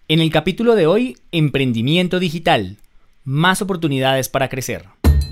En el capítulo de hoy, Emprendimiento Digital, más oportunidades para crecer.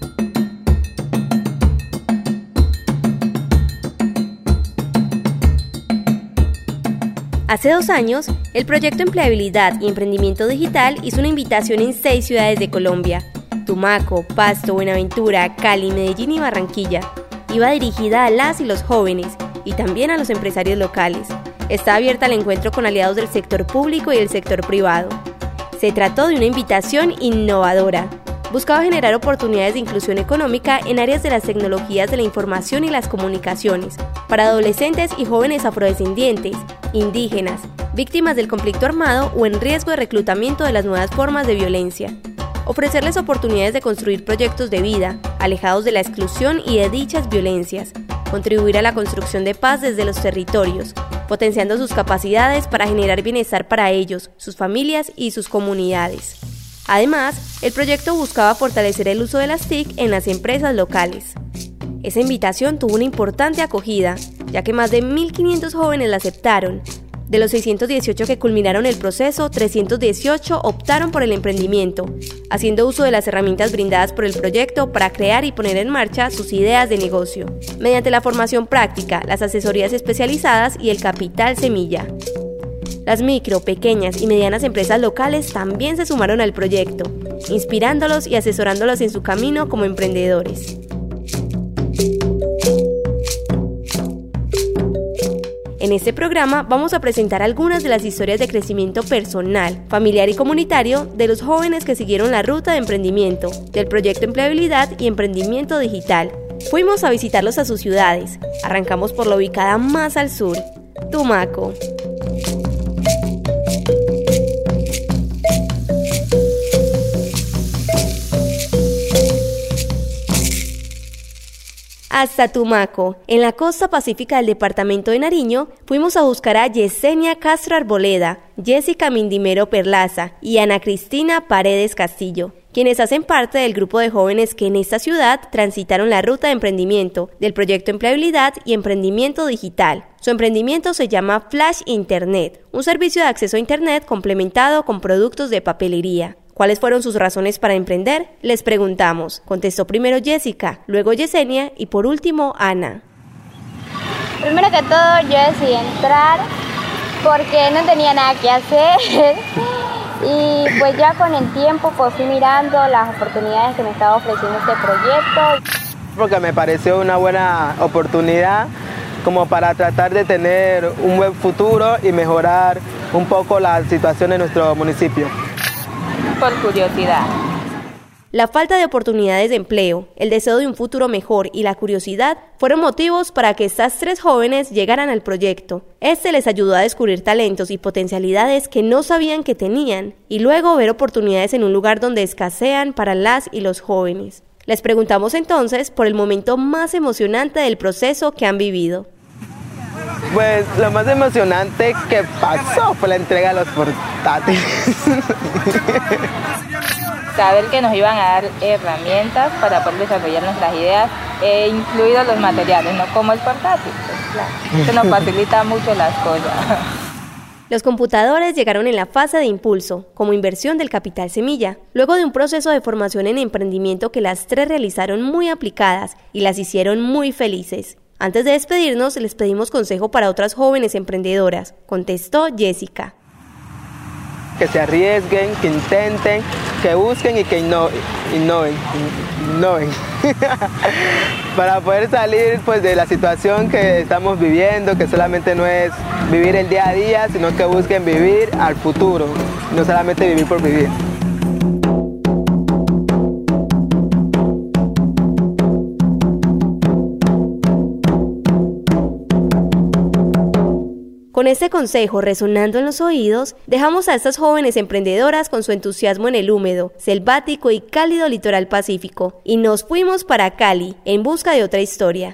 Hace 2 años, el proyecto Empleabilidad y Emprendimiento Digital hizo una invitación en 6 ciudades de Colombia: Tumaco, Pasto, Buenaventura, Cali, Medellín y Barranquilla. Iba dirigida a las y los jóvenes y también a los empresarios locales. Está abierta al encuentro con aliados del sector público y del sector privado. Se trató de una invitación innovadora. Buscaba generar oportunidades de inclusión económica en áreas de las tecnologías de la información y las comunicaciones, para adolescentes y jóvenes afrodescendientes, indígenas, víctimas del conflicto armado o en riesgo de reclutamiento de las nuevas formas de violencia. Ofrecerles oportunidades de construir proyectos de vida, alejados de la exclusión y de dichas violencias. Contribuir a la construcción de paz desde los territorios, potenciando sus capacidades para generar bienestar para ellos, sus familias y sus comunidades. Además, el proyecto buscaba fortalecer el uso de las TIC en las empresas locales. Esa invitación tuvo una importante acogida, ya que más de 1.500 jóvenes la aceptaron. De los 618 que culminaron el proceso, 318 optaron por el emprendimiento, haciendo uso de las herramientas brindadas por el proyecto para crear y poner en marcha sus ideas de negocio, mediante la formación práctica, las asesorías especializadas y el capital semilla. Las micro, pequeñas y medianas empresas locales también se sumaron al proyecto, inspirándolos y asesorándolos en su camino como emprendedores. En este programa vamos a presentar algunas de las historias de crecimiento personal, familiar y comunitario de los jóvenes que siguieron la ruta de emprendimiento, del proyecto Empleabilidad y Emprendimiento Digital. Fuimos a visitarlos a sus ciudades. Arrancamos por la ubicada más al sur, Tumaco. Hasta Tumaco, en la costa pacífica del departamento de Nariño, fuimos a buscar a Yesenia Castro Arboleda, Jessica Mindimero Perlaza y Ana Cristina Paredes Castillo, quienes hacen parte del grupo de jóvenes que en esta ciudad transitaron la ruta de emprendimiento del proyecto Empleabilidad y Emprendimiento Digital. Su emprendimiento se llama Flash Internet, un servicio de acceso a Internet complementado con productos de papelería. ¿Cuáles fueron sus razones para emprender? Les preguntamos. Contestó primero Jessica, luego Yesenia y por último Ana. Primero que todo yo decidí entrar porque no tenía nada que hacer y pues ya con el tiempo pues fui mirando las oportunidades que me estaba ofreciendo este proyecto. Porque me pareció una buena oportunidad como para tratar de tener un buen futuro y mejorar un poco la situación de nuestro municipio. Por curiosidad. La falta de oportunidades de empleo, el deseo de un futuro mejor y la curiosidad fueron motivos para que estas 3 jóvenes llegaran al proyecto. Este les ayudó a descubrir talentos y potencialidades que no sabían que tenían y luego ver oportunidades en un lugar donde escasean para las y los jóvenes. Les preguntamos entonces por el momento más emocionante del proceso que han vivido. Pues lo más emocionante que pasó fue la entrega de los portátiles. Saber que nos iban a dar herramientas para poder desarrollar nuestras ideas, incluidos los materiales, no como el portátil. Pues, claro. Eso nos facilita mucho las cosas. Los computadores llegaron en la fase de impulso, como inversión del capital semilla, luego de un proceso de formación en emprendimiento que las 3 realizaron muy aplicadas y las hicieron muy felices. Antes de despedirnos, les pedimos consejo para otras jóvenes emprendedoras, contestó Jessica. Que se arriesguen, que intenten, que busquen y que innoven. Para poder salir pues, de la situación que estamos viviendo, que solamente no es vivir el día a día, sino que busquen vivir al futuro, no solamente vivir por vivir. Con este consejo resonando en los oídos, dejamos a estas jóvenes emprendedoras con su entusiasmo en el húmedo, selvático y cálido litoral pacífico y nos fuimos para Cali en busca de otra historia.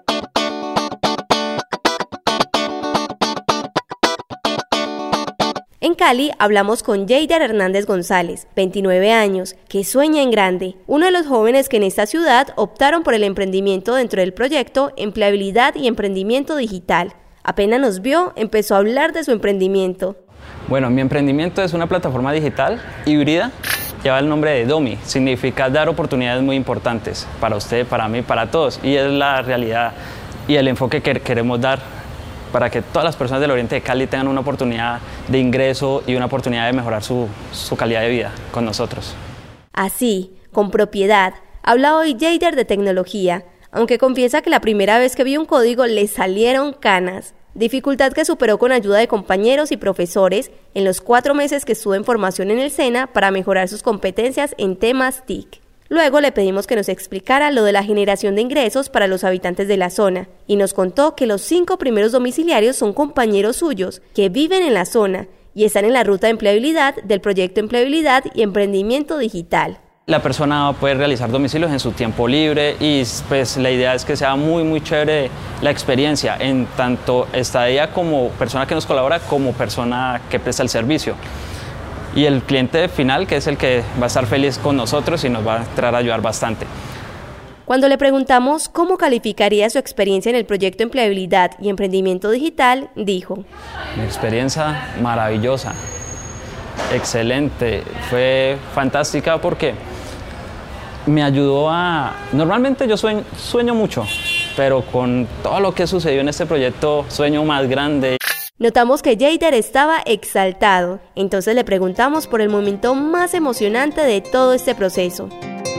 En Cali hablamos con Yeider Hernández González, 29 años, que sueña en grande, uno de los jóvenes que en esta ciudad optaron por el emprendimiento dentro del proyecto Empleabilidad y Emprendimiento Digital. Apenas nos vio, empezó a hablar de su emprendimiento. Bueno, mi emprendimiento es una plataforma digital híbrida. Lleva el nombre de DOMI, significa dar oportunidades muy importantes para usted, para mí, para todos. Y es la realidad y el enfoque que queremos dar para que todas las personas del Oriente de Cali tengan una oportunidad de ingreso y una oportunidad de mejorar su calidad de vida con nosotros. Así, con propiedad, habla hoy Jader de tecnología, aunque confiesa que la primera vez que vio un código le salieron canas. Dificultad que superó con ayuda de compañeros y profesores en los 4 meses que estuvo en formación en el SENA para mejorar sus competencias en temas TIC. Luego le pedimos que nos explicara lo de la generación de ingresos para los habitantes de la zona y nos contó que los 5 primeros domiciliarios son compañeros suyos que viven en la zona y están en la ruta de empleabilidad del proyecto Empleabilidad y Emprendimiento Digital. La persona puede realizar domicilios en su tiempo libre y pues la idea es que sea muy chévere la experiencia en tanto estadía como persona que nos colabora como persona que presta el servicio. Y el cliente final, que es el que va a estar feliz con nosotros y nos va a entrar a ayudar bastante. Cuando le preguntamos cómo calificaría su experiencia en el proyecto Empleabilidad y Emprendimiento Digital, dijo: Mi experiencia maravillosa, excelente, fue fantástica porque me ayudó a... Normalmente yo sueño mucho, pero con todo lo que sucedió en este proyecto, sueño más grande. Notamos que Jader estaba exaltado, entonces le preguntamos por el momento más emocionante de todo este proceso.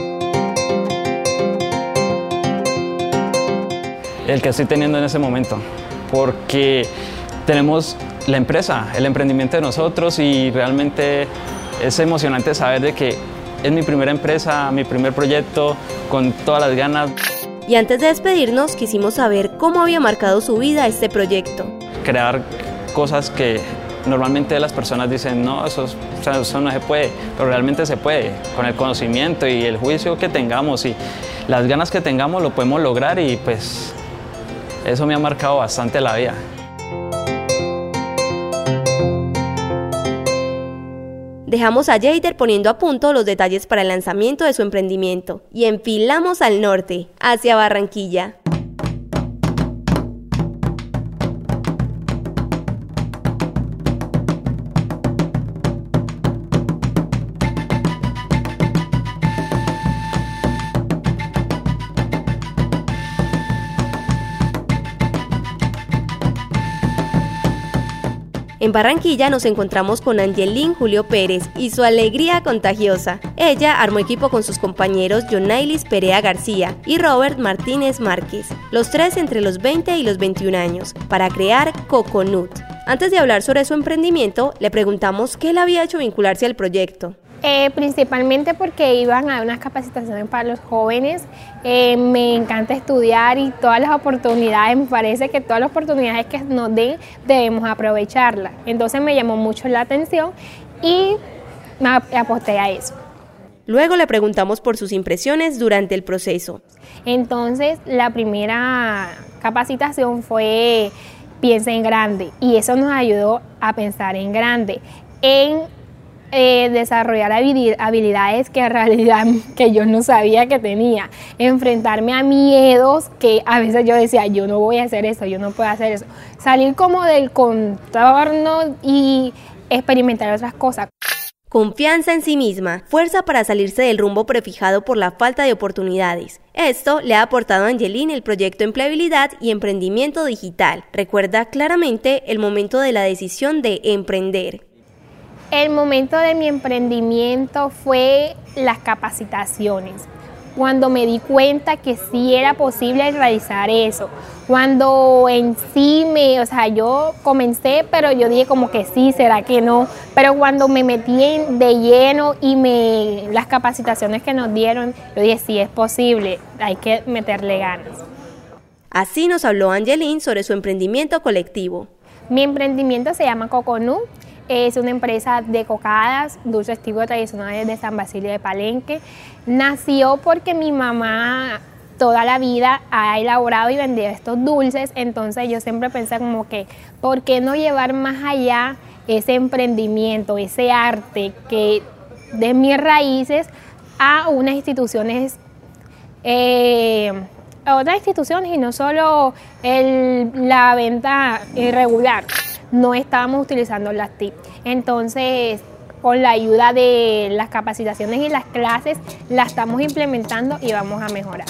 El que estoy teniendo en ese momento, porque tenemos la empresa, el emprendimiento de nosotros y realmente es emocionante saber de que es mi primera empresa, mi primer proyecto, con todas las ganas. Y antes de despedirnos, quisimos saber cómo había marcado su vida este proyecto. Crear cosas que normalmente las personas dicen, no, eso no se puede, pero realmente se puede. Con el conocimiento y el juicio que tengamos y las ganas que tengamos lo podemos lograr y pues eso me ha marcado bastante la vida. Dejamos a Jader poniendo a punto los detalles para el lanzamiento de su emprendimiento y enfilamos al norte, hacia Barranquilla. En Barranquilla nos encontramos con Angelín Julio Pérez y su alegría contagiosa. Ella armó equipo con sus compañeros Jonailis Perea García y Robert Martínez Márquez, los 3 entre los 20 y los 21 años, para crear Coconut. Antes de hablar sobre su emprendimiento, le preguntamos qué le había hecho vincularse al proyecto. Principalmente porque iban a unas capacitaciones para los jóvenes. Me encanta estudiar y todas las oportunidades, me parece que todas las oportunidades que nos den debemos aprovecharlas. Entonces me llamó mucho la atención y me aposté a eso. Luego le preguntamos por sus impresiones durante el proceso. Entonces la primera capacitación fue Piensa en grande y eso nos ayudó a pensar en grande, en desarrollar habilidades que en realidad que yo no sabía que tenía, enfrentarme a miedos que a veces yo decía, yo no voy a hacer eso, yo no puedo hacer eso, salir como del contorno y experimentar otras cosas. Confianza en sí misma, fuerza para salirse del rumbo prefijado por la falta de oportunidades. Esto le ha aportado a Angelín el proyecto Empleabilidad y Emprendimiento Digital. Recuerda claramente el momento de la decisión de emprender. El momento de mi emprendimiento fue las capacitaciones, cuando me di cuenta que sí era posible realizar eso, cuando en sí yo comencé, pero yo dije como que sí, ¿será que no? Pero cuando me metí de lleno y las capacitaciones que nos dieron, yo dije sí, es posible, hay que meterle ganas. Así nos habló Angelín sobre su emprendimiento colectivo. Mi emprendimiento se llama Coconut. Es una empresa de cocadas, dulces típicos tradicionales de San Basilio de Palenque. Nació porque mi mamá toda la vida ha elaborado y vendido estos dulces, entonces yo siempre pensé como que, ¿por qué no llevar más allá ese emprendimiento, ese arte que de mis raíces a unas instituciones otras instituciones y no solo la venta irregular. No estábamos utilizando las TIC. Entonces, con la ayuda de las capacitaciones y las clases, la estamos implementando y vamos a mejorar.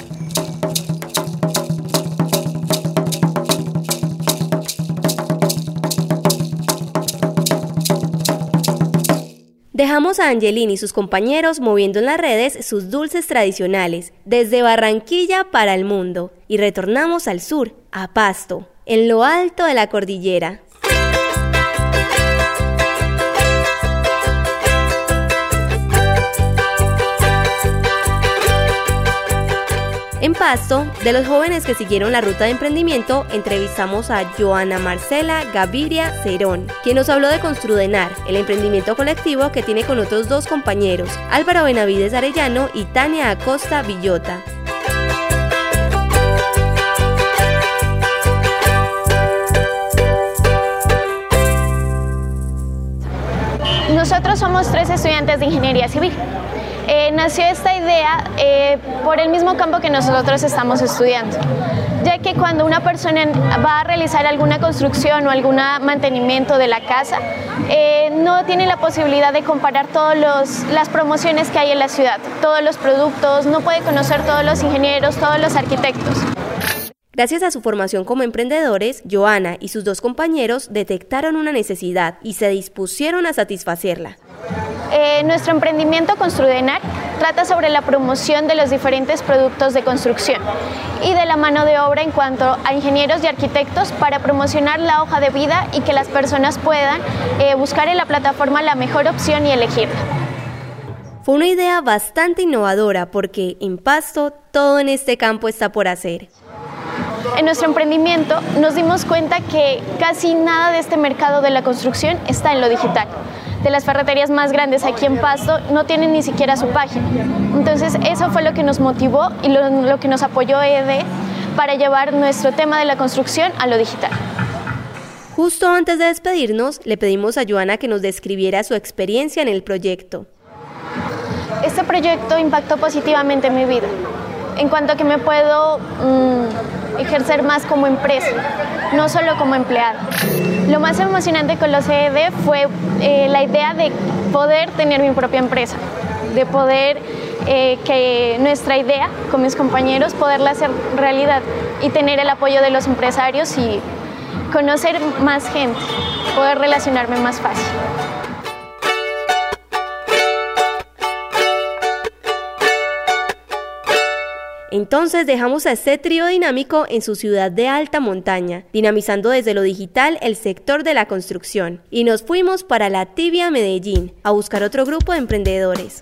Dejamos a Angelín y sus compañeros moviendo en las redes sus dulces tradicionales, desde Barranquilla para el mundo, y retornamos al sur, a Pasto, en lo alto de la cordillera. En Pasto, de los jóvenes que siguieron la ruta de emprendimiento, entrevistamos a Joana Marcela Gaviria Cerón, quien nos habló de Construdenar, el emprendimiento colectivo que tiene con otros dos compañeros, Álvaro Benavides Arellano y Tania Acosta Villota. Nosotros somos 3 estudiantes de Ingeniería Civil. Nació esta idea por el mismo campo que nosotros estamos estudiando, ya que cuando una persona va a realizar alguna construcción o algún mantenimiento de la casa, no tiene la posibilidad de comparar todas las promociones que hay en la ciudad, todos los productos, no puede conocer todos los ingenieros, todos los arquitectos. Gracias a su formación como emprendedores, Joana y sus dos compañeros detectaron una necesidad y se dispusieron a satisfacerla. Nuestro emprendimiento Construdenar trata sobre la promoción de los diferentes productos de construcción y de la mano de obra en cuanto a ingenieros y arquitectos para promocionar la hoja de vida y que las personas puedan buscar en la plataforma la mejor opción y elegirla. Fue una idea bastante innovadora porque en Pasto todo en este campo está por hacer. En nuestro emprendimiento nos dimos cuenta que casi nada de este mercado de la construcción está en lo digital. De las ferreterías más grandes aquí en Pasto no tienen ni siquiera su página. Entonces eso fue lo que nos motivó y lo que nos apoyó ED para llevar nuestro tema de la construcción a lo digital. Justo antes de despedirnos, le pedimos a Joana que nos describiera su experiencia en el proyecto. Este proyecto impactó positivamente en mi vida, en cuanto a que me puedo ejercer más como empresa, no solo como empleada. Lo más emocionante con los ED fue la idea de poder tener mi propia empresa, de poder que nuestra idea con mis compañeros, poderla hacer realidad y tener el apoyo de los empresarios y conocer más gente, poder relacionarme más fácil. Entonces dejamos a este trío dinámico en su ciudad de alta montaña, dinamizando desde lo digital el sector de la construcción. Y nos fuimos para La Tibia, Medellín, a buscar otro grupo de emprendedores.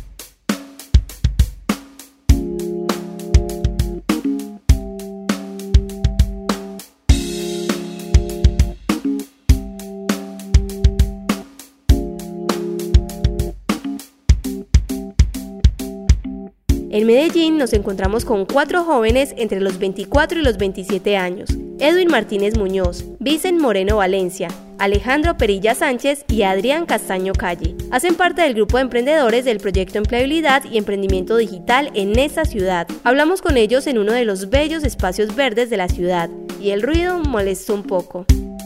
En Medellín nos encontramos con 4 jóvenes entre los 24 y los 27 años. Edwin Martínez Muñoz, Vicent Moreno Valencia, Alejandro Perilla Sánchez y Adrián Castaño Calle. Hacen parte del grupo de emprendedores del proyecto Empleabilidad y Emprendimiento Digital en esta ciudad. Hablamos con ellos en uno de los bellos espacios verdes de la ciudad y el ruido molestó un poco.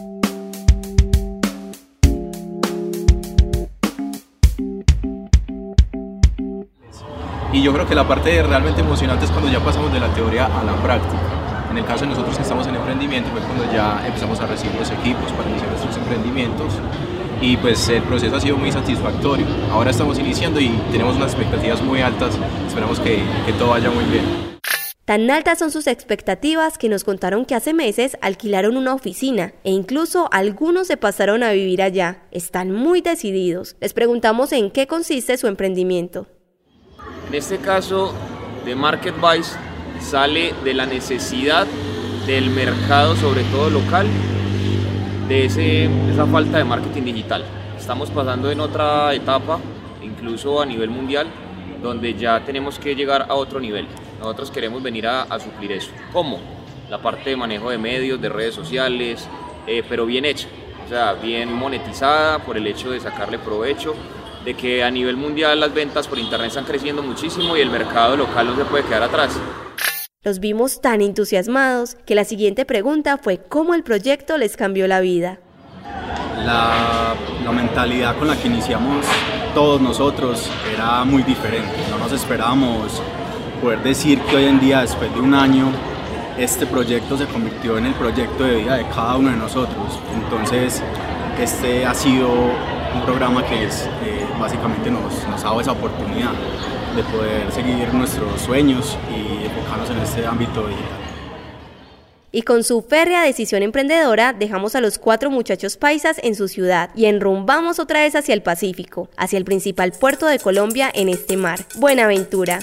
Y yo creo que la parte realmente emocionante es cuando ya pasamos de la teoría a la práctica. En el caso de nosotros que estamos en emprendimiento, pues cuando ya empezamos a recibir los equipos para iniciar nuestros emprendimientos y pues el proceso ha sido muy satisfactorio. Ahora estamos iniciando y tenemos unas expectativas muy altas, esperamos que todo vaya muy bien. Tan altas son sus expectativas que nos contaron que hace meses alquilaron una oficina e incluso algunos se pasaron a vivir allá. Están muy decididos. Les preguntamos en qué consiste su emprendimiento. En este caso, de MarketVice sale de la necesidad del mercado, sobre todo local, de esa falta de marketing digital. Estamos pasando en otra etapa, incluso a nivel mundial, donde ya tenemos que llegar a otro nivel. Nosotros queremos venir a suplir eso. ¿Cómo? La parte de manejo de medios, de redes sociales, pero bien hecha, o sea, bien monetizada por el hecho de sacarle provecho, de que a nivel mundial las ventas por internet están creciendo muchísimo y el mercado local no se puede quedar atrás. Los vimos tan entusiasmados que la siguiente pregunta fue cómo el proyecto les cambió la vida. La mentalidad con la que iniciamos todos nosotros era muy diferente. No nos esperábamos poder decir que hoy en día, después de un año, este proyecto se convirtió en el proyecto de vida de cada uno de nosotros. Entonces, este ha sido un programa que básicamente nos ha dado esa oportunidad de poder seguir nuestros sueños y enfocarnos en este ámbito digital. Y con su férrea decisión emprendedora, dejamos a los 4 muchachos paisas en su ciudad y enrumbamos otra vez hacia el Pacífico, hacia el principal puerto de Colombia en este mar, Buenaventura.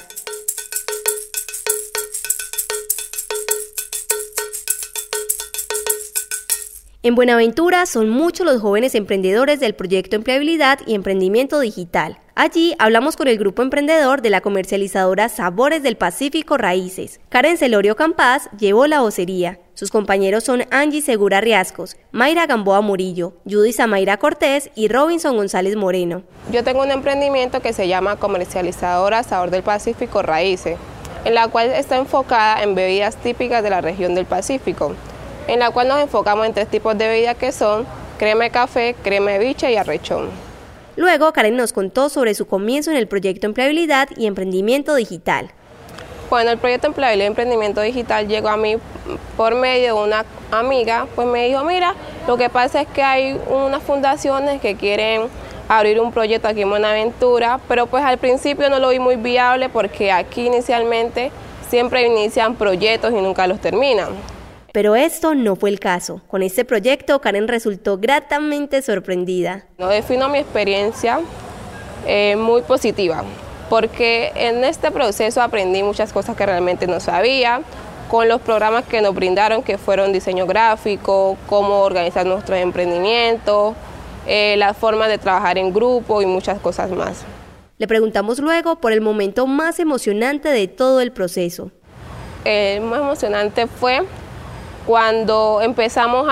En Buenaventura son muchos los jóvenes emprendedores del proyecto Empleabilidad y Emprendimiento Digital. Allí hablamos con el grupo emprendedor de la comercializadora Sabores del Pacífico Raíces. Karen Celorio Campás llevó la vocería. Sus compañeros son Angie Segura Riascos, Mayra Gamboa Murillo, Judy Samaira Cortés y Robinson González Moreno. Yo tengo un emprendimiento que se llama Comercializadora Sabor del Pacífico Raíces, en la cual está enfocada en bebidas típicas de la región del Pacífico, en la cual nos enfocamos en 3 tipos de bebidas que son crema de café, crema de biche y arrechón. Luego, Karen nos contó sobre su comienzo en el proyecto Empleabilidad y Emprendimiento Digital. Bueno, el proyecto Empleabilidad y Emprendimiento Digital llegó a mí por medio de una amiga, pues me dijo, mira, lo que pasa es que hay unas fundaciones que quieren abrir un proyecto aquí en Buenaventura, pero pues al principio no lo vi muy viable porque aquí inicialmente siempre inician proyectos y nunca los terminan. Pero esto no fue el caso. Con este proyecto, Karen resultó gratamente sorprendida. No defino mi experiencia muy positiva, porque en este proceso aprendí muchas cosas que realmente no sabía, con los programas que nos brindaron, que fueron diseño gráfico, cómo organizar nuestros emprendimientos, las formas de trabajar en grupo y muchas cosas más. Le preguntamos luego por el momento más emocionante de todo el proceso. El más emocionante fue cuando empezamos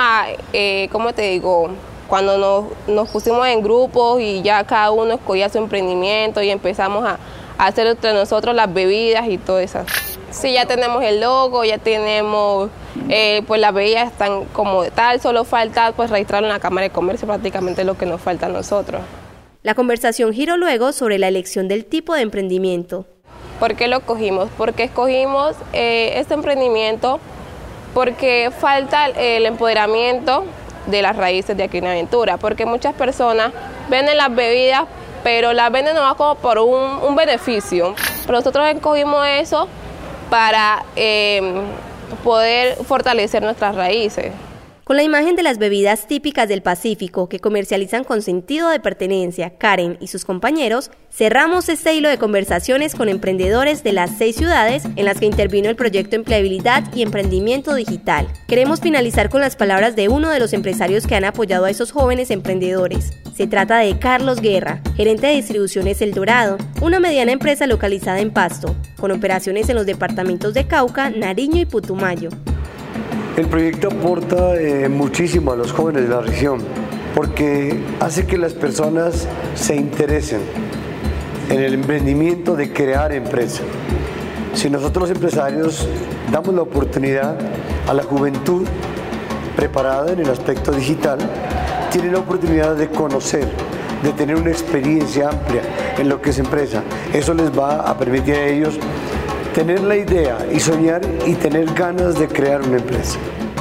cuando nos pusimos en grupos y ya cada uno escogía su emprendimiento y empezamos a hacer entre nosotros las bebidas y todo eso. Sí, ya tenemos el logo, ya tenemos, pues las bebidas están como de tal, solo falta pues registrarlo en la Cámara de Comercio, prácticamente lo que nos falta a nosotros. La conversación giró luego sobre la elección del tipo de emprendimiento. ¿Por qué lo escogimos? Porque escogimos este emprendimiento porque falta el empoderamiento de las raíces de aquí en Buenaventura, porque muchas personas venden las bebidas, pero las venden nomás como por un beneficio. Pero nosotros escogimos eso para poder fortalecer nuestras raíces. Con la imagen de las bebidas típicas del Pacífico que comercializan con sentido de pertenencia, Karen y sus compañeros, cerramos este hilo de conversaciones con emprendedores de las 6 ciudades en las que intervino el proyecto Empleabilidad y Emprendimiento Digital. Queremos finalizar con las palabras de uno de los empresarios que han apoyado a esos jóvenes emprendedores. Se trata de Carlos Guerra, gerente de distribuciones El Dorado, una mediana empresa localizada en Pasto, con operaciones en los departamentos de Cauca, Nariño y Putumayo. El proyecto aporta muchísimo a los jóvenes de la región porque hace que las personas se interesen en el emprendimiento de crear empresa. Si nosotros los empresarios damos la oportunidad a la juventud preparada en el aspecto digital, tiene la oportunidad de conocer, de tener una experiencia amplia en lo que es empresa. Eso les va a permitir a ellos tener la idea y soñar y tener ganas de crear una empresa.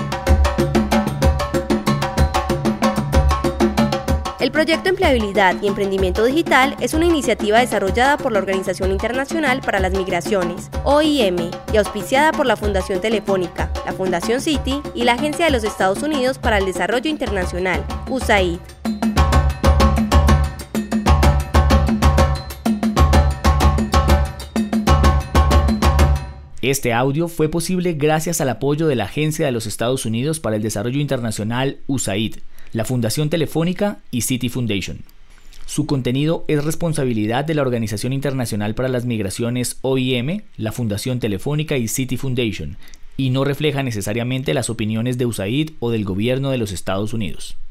El proyecto Empleabilidad y Emprendimiento Digital es una iniciativa desarrollada por la Organización Internacional para las Migraciones, OIM, y auspiciada por la Fundación Telefónica, la Fundación Citi y la Agencia de los Estados Unidos para el Desarrollo Internacional, USAID. Este audio fue posible gracias al apoyo de la Agencia de los Estados Unidos para el Desarrollo Internacional, USAID, la Fundación Telefónica y Citi Foundation. Su contenido es responsabilidad de la Organización Internacional para las Migraciones, OIM, la Fundación Telefónica y Citi Foundation, y no refleja necesariamente las opiniones de USAID o del Gobierno de los Estados Unidos.